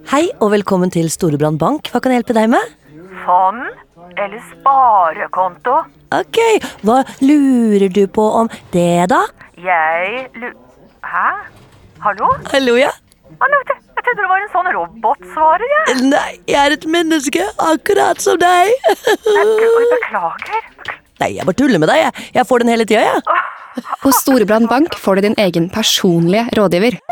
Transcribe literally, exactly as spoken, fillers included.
Hei og velkommen til Storebrand Bank. Hva kan jeg hjelpe deg med? Fond eller sparekonto? Ok, hva lurer du på om det da? Jeg lu... Hæ? Hallo? Hallo, ja? Hallo, jeg jeg trodde det var en sånn robotsvarer, jeg. Nei, jeg er et menneske, akkurat som deg. Nei, oi, beklager. Nei, jeg bare tuller med deg. Jeg, jeg får den hele tiden, jeg. Hos Storebrand Bank får du din egen personlige rådgiver.